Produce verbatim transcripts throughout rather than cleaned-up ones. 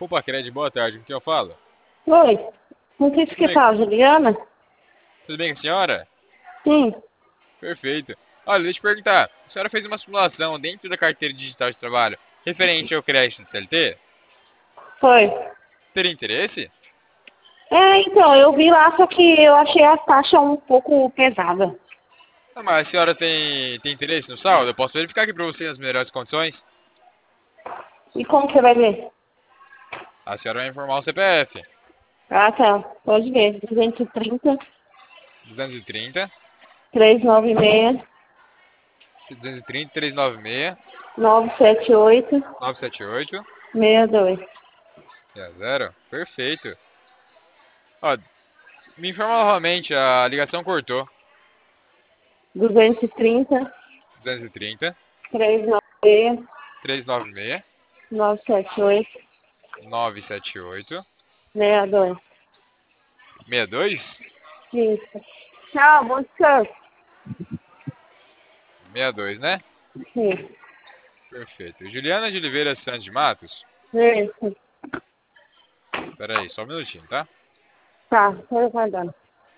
Opa, Cred, boa tarde. Com quem eu falo? Oi, não sei se Tudo que bem, tá, Juliana? tudo bem com a senhora? Sim, Perfeito. Olha, deixa eu te perguntar. A senhora fez uma simulação dentro da carteira digital de trabalho referente ao crédito do C L T? foi. Teria interesse? É, então, eu vi lá, só que eu achei a taxa um pouco pesada. Ah, mas a senhora tem, tem interesse no saldo? Eu posso verificar aqui pra você as melhores condições. E como que você vai ver? A senhora vai informar o C P F. Ah, tá, pode ver. duzentos e trinta, duzentos e trinta, trezentos e noventa e seis, duzentos e trinta, trezentos e noventa e seis, novecentos e setenta e oito, novecentos e setenta e oito, sessenta e dois. zero. Perfeito. Ó, me informa novamente, a ligação cortou. duzentos e trinta, duzentos e trinta, trezentos e noventa e seis, trezentos e noventa e seis, novecentos e setenta e oito, novecentos e setenta e oito, sessenta e dois. sessenta e dois. Isso. Tchau, bom descanso. sessenta e dois, né? Sim, Perfeito. Juliana de Oliveira Santos de Matos? isso. Pera aí, só um minutinho, tá? Tá, tô aguardando.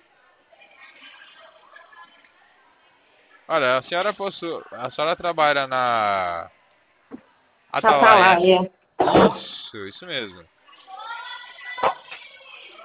Olha, a senhora possui, a senhora trabalha na Atalaia. Atalaia. Isso, isso mesmo.